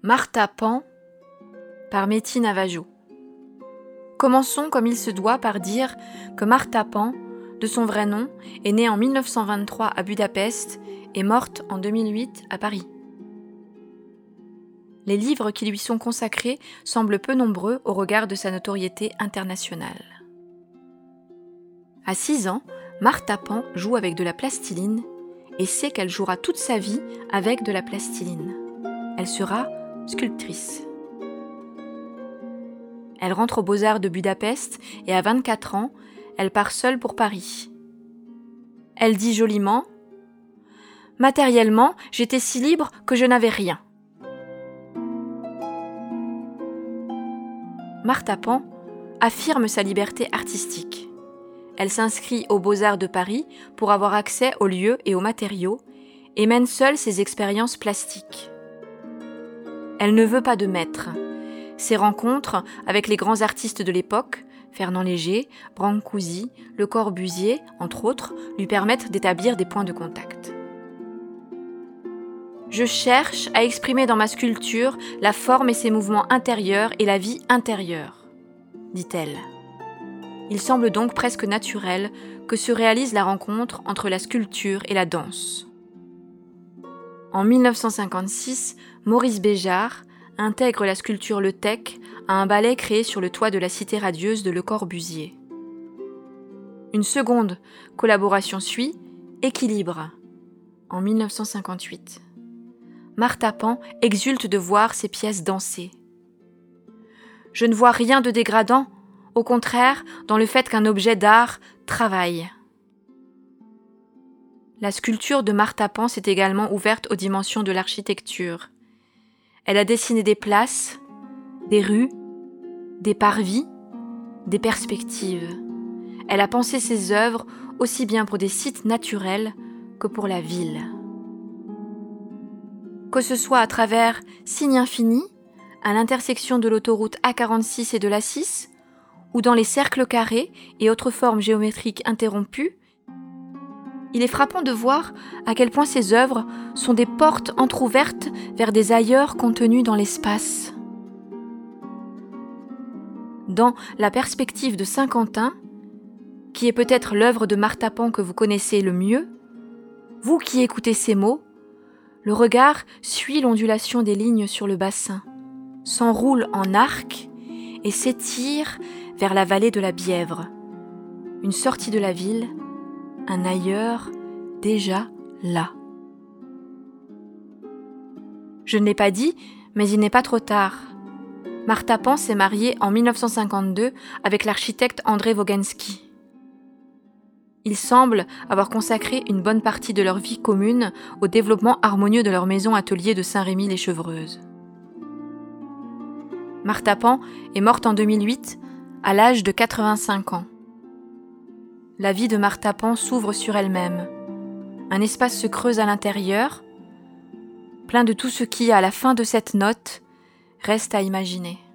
Martha Pan par Méti Navajo. Commençons comme il se doit par dire que Martha Pan, de son vrai nom, est née en 1923 à Budapest et morte en 2008 à Paris. Les livres qui lui sont consacrés semblent peu nombreux au regard de sa notoriété internationale. À 6 ans, Martha Pan joue avec de la plastiline et sait qu'elle jouera toute sa vie avec de la plastiline. Elle sera sculptrice. Elle rentre aux Beaux-Arts de Budapest et à 24 ans, elle part seule pour Paris. Elle dit joliment « Matériellement, j'étais si libre que je n'avais rien. » Martha Pan affirme sa liberté artistique. Elle s'inscrit aux Beaux-Arts de Paris pour avoir accès aux lieux et aux matériaux et mène seule ses expériences plastiques. Elle ne veut pas de maître. Ses rencontres avec les grands artistes de l'époque, Fernand Léger, Brancusi, Le Corbusier, entre autres, lui permettent d'établir des points de contact. Je cherche à exprimer dans ma sculpture la forme et ses mouvements intérieurs et la vie intérieure, dit-elle. Il semble donc presque naturel que se réalise la rencontre entre la sculpture et la danse. En 1956, Maurice Béjart intègre la sculpture Le Tech à un ballet créé sur le toit de la Cité radieuse de Le Corbusier. Une seconde collaboration suit, Équilibre, en 1958. Martha Pan exulte de voir ses pièces danser. Je ne vois rien de dégradant, au contraire, dans le fait qu'un objet d'art travaille. La sculpture de Martha Pan s'est également ouverte aux dimensions de l'architecture. Elle a dessiné des places, des rues, des parvis, des perspectives. Elle a pensé ses œuvres aussi bien pour des sites naturels que pour la ville. Que ce soit à travers Signes Infinis, à l'intersection de l'autoroute A46 et de l'A6, ou dans les cercles carrés et autres formes géométriques interrompues, il est frappant de voir à quel point ces œuvres sont des portes entr'ouvertes vers des ailleurs contenus dans l'espace. Dans La perspective de Saint-Quentin, qui est peut-être l'œuvre de Martha Pan que vous connaissez le mieux, vous qui écoutez ces mots, le regard suit l'ondulation des lignes sur le bassin, s'enroule en arc et s'étire vers la vallée de la Bièvre, une sortie de la ville, un ailleurs déjà là. Je ne l'ai pas dit, mais il n'est pas trop tard. Martha Pan s'est mariée en 1952 avec l'architecte André Woganski. Ils semblent avoir consacré une bonne partie de leur vie commune au développement harmonieux de leur maison-atelier de Saint-Rémy-les-Chevreuses. Martha Pan est morte en 2008 à l'âge de 85 ans. La vie de Martha Pan s'ouvre sur elle-même. Un espace se creuse à l'intérieur, plein de tout ce qui, à la fin de cette note, reste à imaginer.